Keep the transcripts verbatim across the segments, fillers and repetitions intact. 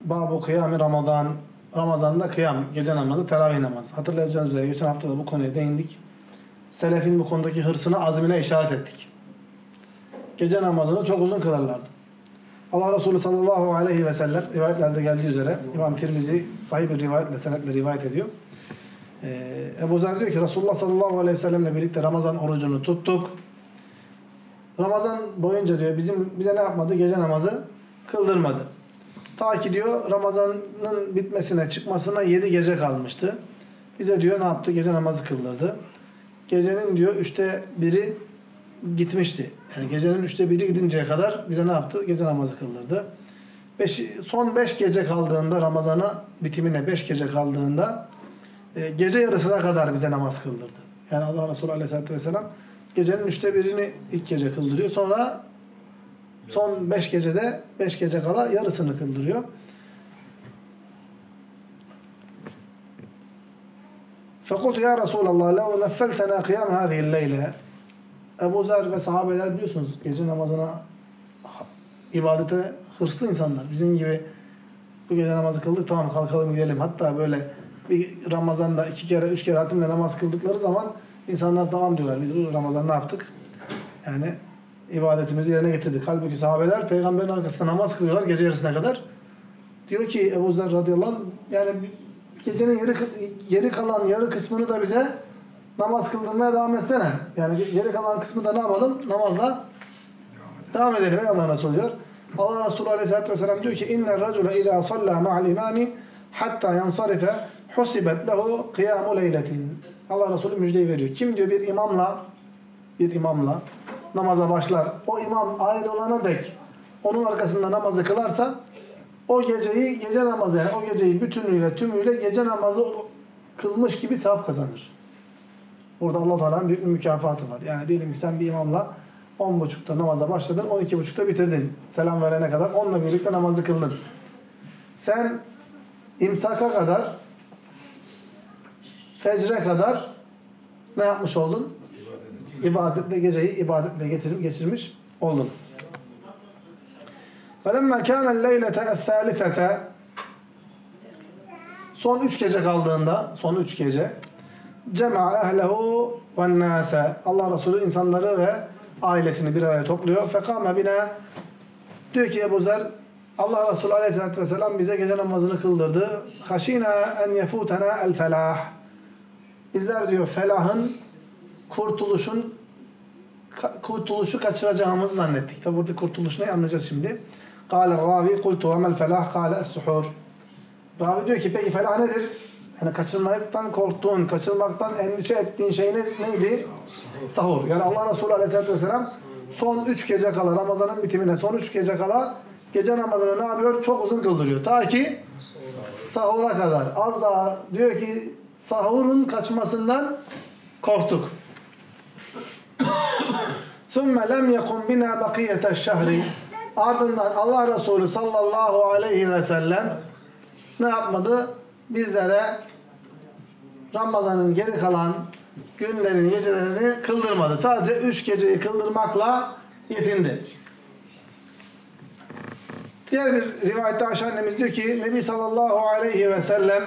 Babu kıyami Ramazan. Ramazan'da kıyam, gece namazı, teravih namazı. Hatırlayacağınız üzere geçen hafta da bu konuya değindik. Selefin bu konudaki hırsını, azmine işaret ettik. Gece namazını çok uzun kılarlardı. Allah Resulü sallallahu aleyhi ve sellem rivayetlerde geldiği üzere İmam Tirmizi sahih bir rivayetle, senetle rivayet ediyor. Ee, Ebu Zer diyor ki Resulullah sallallahu aleyhi ve sellemle birlikte Ramazan orucunu tuttuk. Ramazan boyunca diyor bizim bize ne yapmadı? Gece namazı kıldırmadı. Ta ki diyor Ramazan'ın bitmesine, çıkmasına yedi gece kalmıştı. Bize diyor ne yaptı? Gece namazı kıldırdı. Gecenin diyor üçte biri gitmişti. Yani gecenin üçte biri gidinceye kadar bize ne yaptı? Gece namazı kıldırdı. Beş, son beş gece kaldığında Ramazan'a bitimine beş gece kaldığında e, gece yarısına kadar bize namaz kıldırdı. Yani Allah Resulü Aleyhisselatü Vesselam gecenin üçte birini ilk gece kıldırıyor. Sonra son beş gecede beş gece kala yarısını kıldırıyor. فَقُلْتُ يَا رَسُولَ اللّٰهِ لَوْ نَفَّلْتَنَا قِيَامَ هَذِهِ اللَّيْلَةِ Ebu Zer ve sahabeler biliyorsunuz gece namazına, ibadete hırslı insanlar. Bizim gibi bu gece namazı kıldık, tamam kalkalım gidelim. Hatta böyle bir Ramazan'da iki kere, üç kere hatimle namaz kıldıkları zaman insanlar tamam diyorlar. Biz bu Ramazan ne yaptık? Yani ibadetimizi yerine getirdik. Halbuki sahabeler peygamberin arkasında namaz kılıyorlar gece yarısına kadar. Diyor ki Ebu Zer radıyallahu anh, yani gecenin yeri, yeri kalan yarı kısmını da bize namaz kıldırmaya devam etsene. Yani geri kalan kısmı da ne yapalım? Namazla devam edelim. Ey Allah Resulü diyor. Allah Resulü Aleyhisselatü Vesselam diyor ki اِنَّ الرَّجُلَ اِذَا صَلَّى مَعَ الْاِمَامِ حَتَّى يَنْصَرِفَ حُسِبَتْ لَهُ قِيَامُ لَيْلَةٍ Allah Resulü müjdeyi veriyor. Kim diyor bir imamla bir imamla namaza başlar. O imam ayrılana dek onun arkasında namazı kılarsa o geceyi gece namazı yani o geceyi bütünüyle tümüyle gece namazı kılmış gibi sevap kazanır. Burada Allah Teala'nın büyük bir mükafatı var. Yani diyelim ki sen bir imamla on buçukta namaza başladın, on iki buçukta bitirdin. Selam verene kadar onunla birlikte namazı kıldın. Sen imsaka kadar, fecre kadar ne yapmış oldun? İbadetle geceyi ibadetle getirip geçirmiş oldun. فَلَمَّا كَانَ اللَّيْلَةَ الثَّالِفَةَ Son üç gece kaldığında, son üç gece cema'a ehlehu ve nase Allah Resulü insanları ve ailesini bir araya topluyor. Fekame bina diyor ki Ebu Zer Allah Resulü Aleyhisselatü Vesselam bize gece namazını kıldırdı. Haşina en yefutena el felah. Bizler diyor felahın kurtuluşun kurtuluşu kaçıracağımızı zannettik. Tabi burada kurtuluş ne anlayacağız şimdi. Kâle ravi kultu emel felah kâle es-suhur. Ravi diyor ki peki felah nedir? Yani kaçırmaktan korktuğun, kaçırmaktan endişe ettiğin şey ne, neydi? Sahur. Yani Allah Resulü Aleyhisselatü Vesselam son üç gece kala, Ramazan'ın bitimine son üç gece kala gece namazını ne yapıyor? Çok uzun kıldırıyor. Ta ki sahura kadar. Az daha diyor ki sahurun kaçmasından korktuk. ثُمَّ لَمْ يَكُنْ بِنَا بَقِيَّةَ الشَّهْرِ Ardından Allah Resulü sallallahu aleyhi ve sellem ne yapmadı? Bizlere Ramazan'ın geri kalan günlerini, gecelerini kıldırmadı. Sadece üç geceyi kıldırmakla yetindi. Diğer bir rivayette Ayşe annemiz diyor ki Nebi sallallahu aleyhi ve sellem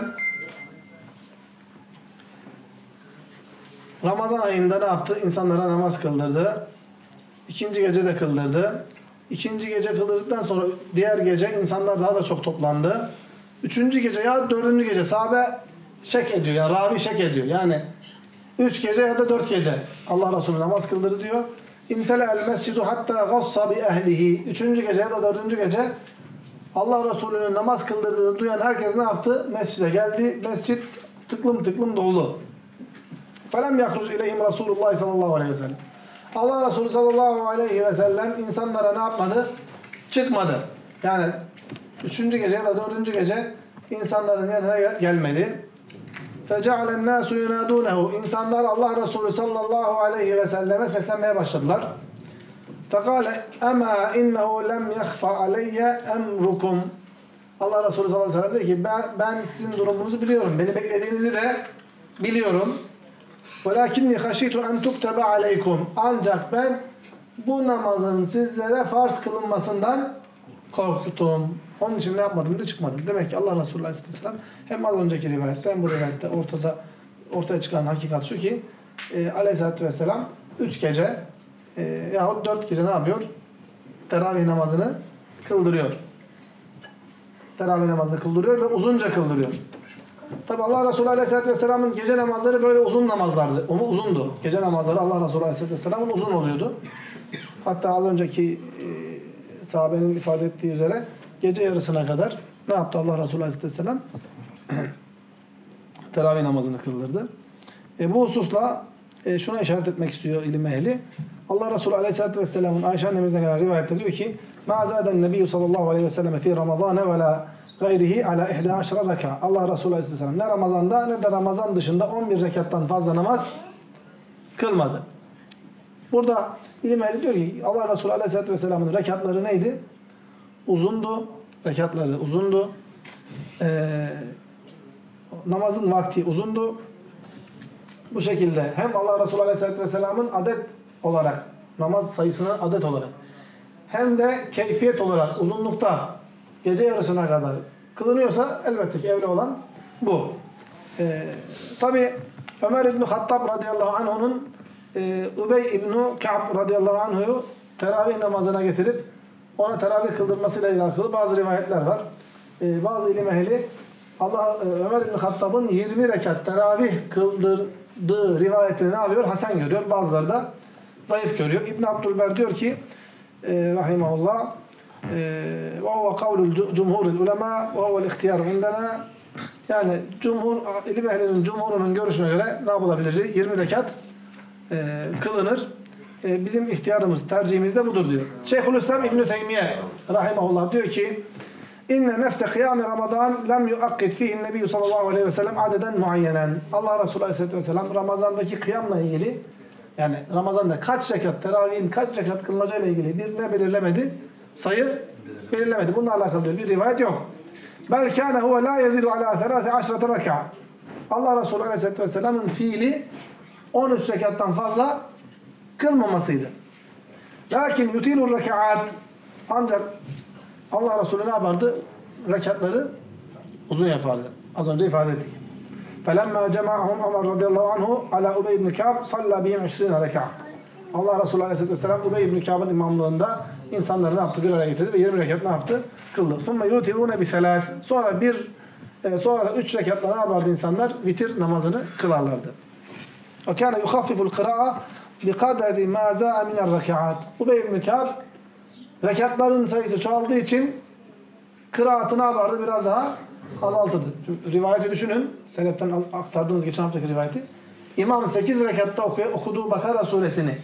Ramazan ayında ne yaptı? İnsanlara namaz kıldırdı. İkinci gece de kıldırdı. İkinci gece kıldırdıktan sonra diğer gece insanlar daha da çok toplandı. Üçüncü gece ya dördüncü gece sahabe şek ediyor. Yani ravi şek ediyor. Yani üç gece ya da dört gece Allah Resulü namaz kıldırdı diyor. İmtele'el mescidu hatta gassa bi ehlihi. Üçüncü gece ya da dördüncü gece Allah Resulü'nün namaz kıldırdığını duyan herkes ne yaptı? Mescide geldi. Mescit tıklım tıklım doldu. Felem yahruc ileyhim Resulullah sallallahu aleyhi ve sellem. Allah Resulü sallallahu aleyhi ve sellem insanlara ne yapmadı? Çıkmadı. Yani üçüncü gece ya da dördüncü gece insanların yanına gelmedi. فَجَعَلَ النَّاسُ يُنَادُونَهُ İnsanlar Allah Resulü sallallahu aleyhi ve selleme seslenmeye başladılar. فَقَالَ اَمَا اِنَّهُ لَمْ يَخْفَ عَلَيَّ اَمْرُكُمْ Allah Resulü sallallahu aleyhi ve sellem dedi ki ben, ben sizin durumunuzu biliyorum. Beni beklediğinizi de biliyorum. وَلَكِنِّي خَشِيتُ اَنْ تُكْتَبَ عَلَيْكُمْ Ancak ben bu namazın sizlere farz kılınmasından korktum. Onun için ne yapmadım diyor, çıkmadım. Demek ki Allah Resulü Aleyhisselam hem az önceki rivayette hem bu rivayette ortada ortaya çıkan hakikat şu ki e, Aleyhisselatü Vesselam üç gece e, yahut dört gece ne yapıyor? Teravih namazını kıldırıyor. Teravih namazını kıldırıyor ve uzunca kıldırıyor. Tabi Allah Resulü Aleyhisselatü Vesselam'ın gece namazları böyle uzun namazlardı. Onu uzundu. Gece namazları Allah Resulü Aleyhisselatü Vesselam'ın uzun oluyordu. Hatta az önceki e, sahabenin ifade ettiği üzere gece yarısına kadar ne yaptı Allah Resulü Aleyhisselatü Vesselam? Teravih namazını kıldırdı. E, bu hususla e, şuna işaret etmek istiyor ilim ehli. Allah Resulü Aleyhisselatü Vesselam'ın Ayşe annemizden gelen rivayette diyor ki مَا زَادَ النَّبِيُّ sallallahu aleyhi ve sellem فِي رَمَضَانَ وَلَا غَيْرِهِ عَلَى اِحْدَى عَشْرَ رَكَى Allah Resulü Aleyhisselam ne Ramazan'da ne de Ramazan dışında on bir rekattan fazla namaz kılmadı. Burada ilim ehli diyor ki Allah Resulü Aleyhisselatü Vesselam'ın rekatları neydi? Uzundu. Rekatları uzundu. Ee, namazın vakti uzundu. Bu şekilde hem Allah Resulü Aleyhisselatü Vesselam'ın adet olarak, namaz sayısını adet olarak hem de keyfiyet olarak uzunlukta gece yarısına kadar kılınıyorsa elbette ki evli olan bu. Ee, Tabi Ömer İbni Hattab radıyallahu anh'un e, Übey İbni Ka'b radıyallahu anh'u teravih namazına getirip ona teravih kıldırmasıyla alakalı bazı rivayetler var. Ee, bazı ilim ehli Allah e, Ömer İbni Hattab'ın yirmi rekat teravih kıldırdığı rivayetini ne alıyor? Hasan görüyor. Bazıları da zayıf görüyor. İbn Abdülber diyor ki e, rahimahullah ve huve kavlul cumhurul ulema ve huvel ihtiyar indena yani cumhur ilim ehlinin cumhurunun görüşüne göre ne yapılabilir? yirmi rekat e, kılınır. E, bizim ihtiyarımız, tercihimiz de budur diyor. Şeyhülislam İbn Teymiye rahimahullah diyor ki İnne nefse kıyam Ramazan lem yuakkid fihi Nebi sallallahu aleyhi ve sellem adeden muayyenen. Allah Resulü aleyhisselatü vesselam Ramazan'daki kıyamla ilgili yani Ramazan'da kaç rekat, teravihin kaç rekat kılınacağıyla ilgili bir ne belirlemedi? Sayı belirlemedi. Bununla alakalı diyor. Bir rivayet yok. Bel kâne huve lâ yezidu alâ thelâfe aşrate rekâ. Allah Resulü aleyhisselatü vesselamın fiili on üç rekattan fazla kılmamasıydı. Lakin yutilur rekâat ancak Allah Resulü ne yapardı? Rekatları uzun yapardı. Az önce ifade ettik. فَلَمَّا جَمَعَهُمْ عَمَرْ radıyallahu anhu ala Ubey ibn Ka'b salla bihim yirmi rekat. Allah Resulü aleyhisselatü vesselam Ubey ibn Ka'b'ın imamlığında insanları ne yaptı? Bir araya getirdi ve yirmi rekat ne yaptı? Kıldı. ثُمَّ يُوتِرُونَ بِثَلَاثٍ Sonra bir e, sonra da üç rekatla ne yapardı insanlar? Vitir namazını kılarlardı. وَكَانَ يُخَفِّفُ الْقِرَاءَ بِقَدَرِ مَا زَاءَ مِنَ الرَّكَعَاتِ Ubey ibn Ka'b rekatların sayısı çoğaldığı için kıraatı ne yapardı? Biraz daha azaltırdı. Şimdi rivayeti düşünün. Seleften aktardığımız geçen haftaki rivayeti. İmam sekiz rekatta okuduğu Bakara suresini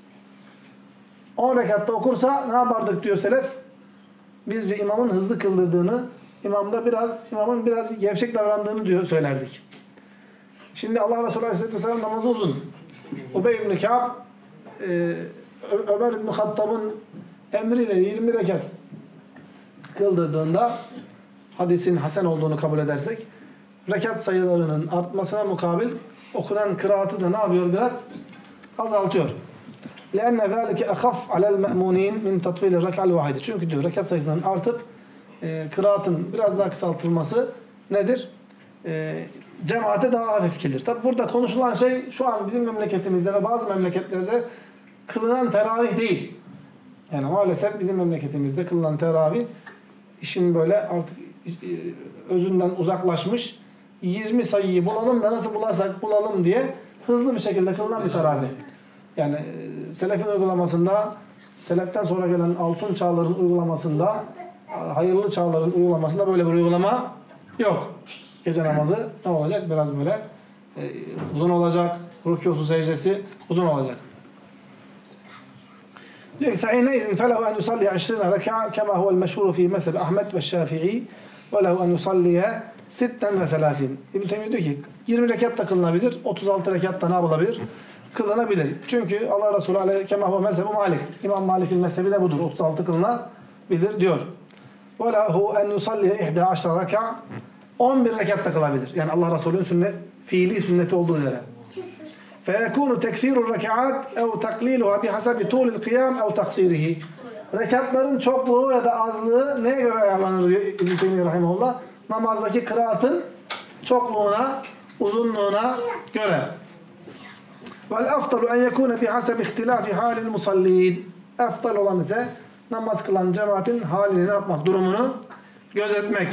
on rekatta okursa ne yapardık diyor Selef? Biz diyor imamın hızlı kıldırdığını, imamda biraz imamın biraz gevşek davrandığını diyor söylerdik. Şimdi Allah Resulü Aleyhisselatü Vesselam namazı uzun. Ubey ibn Ka'b e, Ömer ibn Hattab'ın emriyle yirmi rekat kıldırdığında hadisin hasen olduğunu kabul edersek rekat sayılarının artmasına mukabil okunan kıraatı da ne yapıyor biraz? Azaltıyor. لَاَنَّ ذَٰلِكَ اَخَفْ عَلَى الْمَأْمُونِينَ مِنْ تَطْوِيلِ الرَّكْعَ الْوَاحِدِ Çünkü diyor rekat sayısının artıp e, kıraatın biraz daha kısaltılması nedir? E, cemaate daha hafif gelir. Tabi burada konuşulan şey şu an bizim memleketimizde ve bazı memleketlerde kılınan teravih değil. Yani maalesef bizim memleketimizde kılınan teravih işin böyle artık özünden uzaklaşmış. yirmi sayıyı bulalım da nasıl bularsak bulalım diye hızlı bir şekilde kılınan bir teravih. Yani selefin uygulamasında, seleften sonra gelen altın çağların uygulamasında, hayırlı çağların uygulamasında böyle bir uygulama yok. Gece namazı ne olacak? Biraz böyle e, uzun olacak. Rükûsu secdesi uzun olacak. Diyor ki فَعِنَيْذٍ فَلَهُ أَنْ يُصَلِّيَ عِشْرِينَ رَكَعَ كَمَا هُوَ الْمَشْهُورُ فِي مَذْهَبِ أَحْمَدْ وَالشَّافِعِي وَلَهُ أَنْ يُصَلِّيَ سِتًّا وَثَلَاثِينَ İbn-i Teymiye diyor ki yirmi rekat da kılınabilir, otuz altı rekat da ne yapılabilir? Kılınabilir. Çünkü Allah Resulü aleyhi kema huve mezhebu Malik. İmam Malik'in mezhebi de budur. otuz altı kılınabilir diyor. وَلَهُ أَنْ يُصَلِّيَ اِحْدَى عَشْرَ رَكَعَ on bir rekat da kılabilir. Yani Allah Resulü'nün sünnet, fiili sünneti olduğu üzere. فَيَكُونُ تَكْفِيرُ الرَّكَعَاتِ اَوْ تَقْلِيلُهَا بِحَسَبِ طُولِ الْقِيَامِ اَوْ تَقْصِيرِهِ Rekatların çokluğu ya da azlığı neye göre ayarlanır diyor İbn-i Teymiye Rahimahullah? Namazdaki kıraatın çokluğuna, uzunluğuna göre. Vel afdalu en yekune bihasebi ihtilafi halil musallin. Eftal olan ise namaz kılan cemaatin halini ne yapmak? Durumunu gözetmek.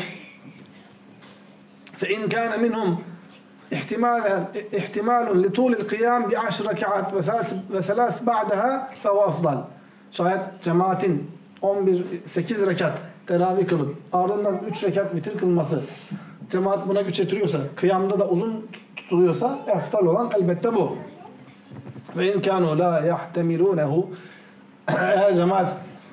Fe in kana minhum ihtimalen ihtimalun li tulil kıyam bi aşr rek'at ve selas ba'daha fe huve afdal. Şayet cemaatin on bir sekiz rekat teravih kılıp ardından üç rekat vitir kılması cemaat buna güç yetiriyorsa, kıyamda da uzun tutuluyorsa eftal olan elbette bu. Ve in kanu la yahtemilunehu, eğer cemaat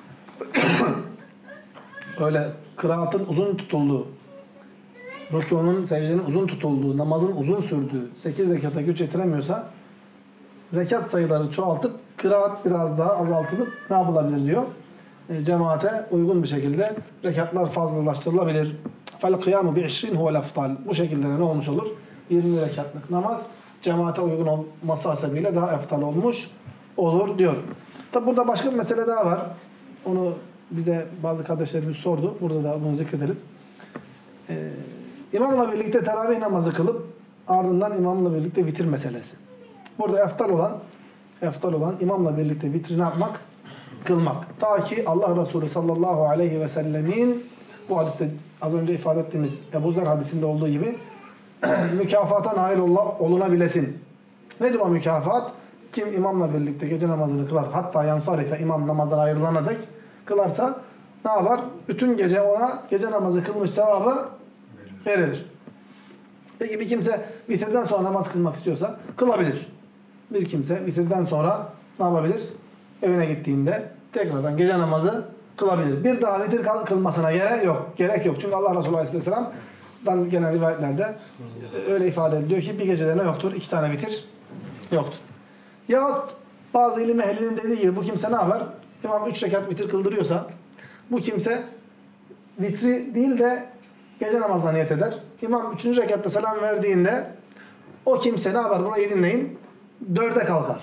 öyle kıraatın uzun tutulduğu, rükûnun, secdenin uzun tutulduğu, namazın uzun sürdüğü sekiz rekata güç yetiremiyorsa rekat sayıları çoğaltıp kıraat biraz daha azaltılıp ne yapılabilir diyor. E, cemaate uygun bir şekilde rekatlar fazlalaştırılabilir. Fel kıyamu bi işrin huvel eftal. Bu şekilde ne olmuş olur? yirmi rekatlık namaz cemaate uygun olması hasebiyle daha eftal olmuş olur diyor. Tabi burada başka bir mesele daha var. Onu bize bazı kardeşlerimiz sordu. Burada da bunu zikredelim. Ee, imamla birlikte teravih namazı kılıp ardından imamla birlikte vitir meselesi. Burada eftal olan eftal olan imamla birlikte vitri ne yapmak? Kılmak. Ta ki Allah Resulü sallallahu aleyhi ve sellemin bu hadiste az önce ifade ettiğimiz Ebu Zer hadisinde olduğu gibi mükafata nail olunabilesin. Nedir o mükafat? Kim imamla birlikte gece namazını kılar, hatta yansarife imam namazdan ayrılana dek kılarsa ne yapar? Bütün gece ona gece namazı kılmış sevabı verilir. Peki bir kimse vitirden sonra namaz kılmak istiyorsa kılabilir. Bir kimse vitirden sonra ne yapabilir? Evine gittiğinde tekrardan gece namazı kılabilir. Bir daha vitir kılmasına gerek yok. Gerek yok. Çünkü Allah Resulü Aleyhisselam'dan genel rivayetlerde öyle ifade ediliyor ki bir gecede ne yoktur? İki tane vitir yoktur. Yahut bazı ilim ehlinin dediği gibi bu kimse ne yapar? İmam üç rekat vitir kıldırıyorsa bu kimse vitri değil de gece namazına niyet eder. İmam üçüncü rekatta selam verdiğinde o kimse ne yapar? Burayı dinleyin. Dörde kalkar.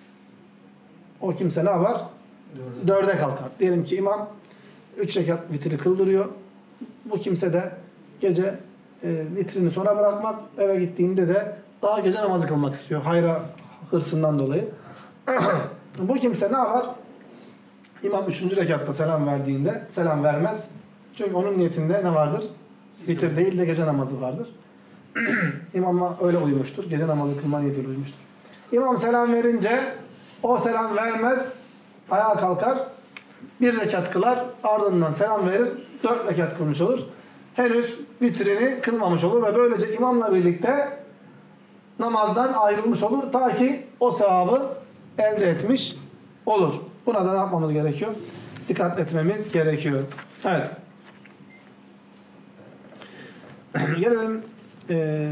O kimse ne yapar? Dörde, Dörde kalkar. Diyelim ki imam üç rekat vitri kıldırıyor. Bu kimse de gece e, vitrini sona bırakmak, eve gittiğinde de daha gece namazı kılmak istiyor. Hayra hırsından dolayı. Bu kimse ne yapar? İmam üçüncü rekatta selam verdiğinde selam vermez. Çünkü onun niyetinde ne vardır? Vitir değil de gece namazı vardır. İmama öyle uymuştur. Gece namazı kılma niyetiyle uymuştur. İmam selam verince o selam vermez. Ayağa kalkar. Bir rekat kılar. Ardından selam verir. Dört rekat kılmış olur. Henüz vitrini kılmamış olur ve böylece imamla birlikte namazdan ayrılmış olur. Ta ki o sevabı elde etmiş olur. Buna da ne yapmamız gerekiyor? Dikkat etmemiz gerekiyor. Evet. Gelelim e,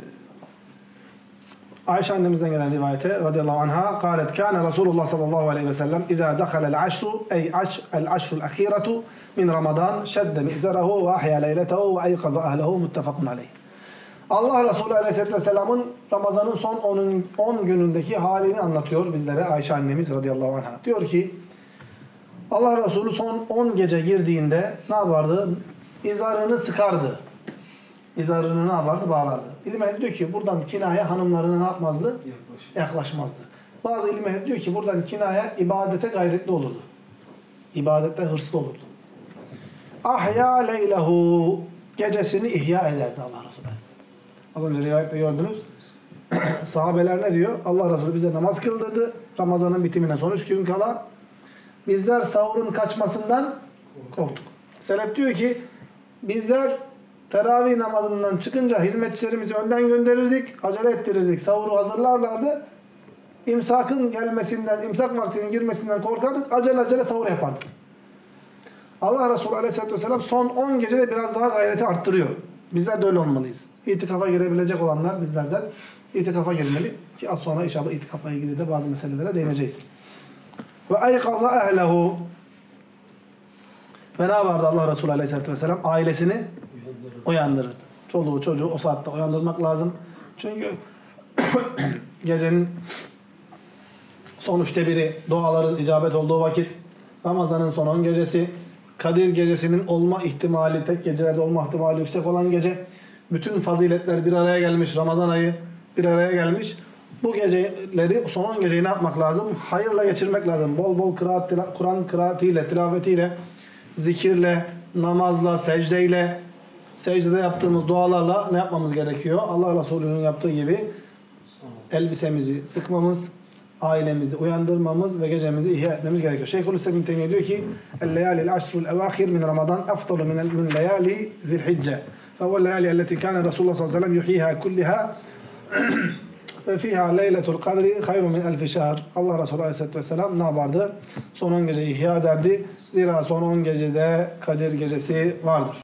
Ayşe annemizden gelen rivayete radıyallahu anha قالت كان رسول الله صلى الله عليه وسلم إذا دخل العشر أي العشر الأخيرة من رمضان شد مئزره وأحيا ليلته وأيقظ أهله متفق عليه. Allah Resulü Aleyhisselatü Vesselam'ın Ramazan'ın son on günündeki halini anlatıyor bizlere Ayşe annemiz radıyallahu anha. Diyor ki Allah Resulü son on gece girdiğinde ne yapardı? İzarını sıkardı. İzarını ne yapardı? Bağlardı. İlim ehli diyor ki buradan kinaya hanımlarına ne yapmazdı? Yaklaşmaz. Yaklaşmazdı. Bazı ilim ehli diyor ki buradan kinaya ibadete gayretli olurdu. İbadette hırslı olurdu. Ahya leylehu, gecesini ihya ederdi Allah Resulü. Az önce rivayette gördünüz. Sahabeler ne diyor? Allah Resulü bize namaz kıldırdı. Ramazan'ın bitimine son üç gün kala. Bizler sahurun kaçmasından korktuk. Selef diyor ki bizler teravih namazından çıkınca hizmetçilerimizi önden gönderirdik. Acele ettirirdik. Sahuru hazırlarlardı. İmsakın gelmesinden, imsak vaktinin girmesinden korkardık. Acele acele sahur yapardık. Allah Resulü Aleyhisselatü Vesselam son on gecede biraz daha gayreti arttırıyor. Bizler de öyle olmalıyız. İtikafa girebilecek olanlar bizlerden itikafa girmeli. Ki az sonra inşallah itikafa ilgili de bazı meselelere değineceğiz. Ve aykaza ehlehu. Ve ne vardı Allah Resulü Aleyhisselatü Vesselam? Ailesini uyandırırdı. Çoluğu çocuğu o saatte uyandırmak lazım. Çünkü gecenin son üçte biri duaların icabet olduğu vakit, Ramazan'ın son on gecesi, Kadir gecesinin olma ihtimali, tek gecelerde olma ihtimali yüksek olan gece. Bütün faziletler bir araya gelmiş, Ramazan ayı bir araya gelmiş. Bu geceleri, son on geceyi ne yapmak lazım? Hayırla geçirmek lazım. Bol bol kıraat, Kur'an kıraatiyle, tilavetiyle, zikirle, namazla, secdeyle, secdede yaptığımız dualarla ne yapmamız gerekiyor? Allah Resulü'nün yaptığı gibi elbisemizi sıkmamız, ailemizi uyandırmamız ve gecemizi ihya etmemiz gerekiyor. Şeyhülislam İbn Teymiyye diyor ki "El-leyalil aşrul evâhir min Ramazan efdalu min min leyali zilhicce. Fehuve leyali elleti kâne Resulullah sallallahu aleyhi ve sellem yuhyiha kulliha ve fiha leyletul kadri hayrun min elfi şehr." Allah Resulü aleyhisselatü vesselam ne yapardı? Son on geceyi ihya ederdi. Zira son on gecede Kadir gecesi vardır.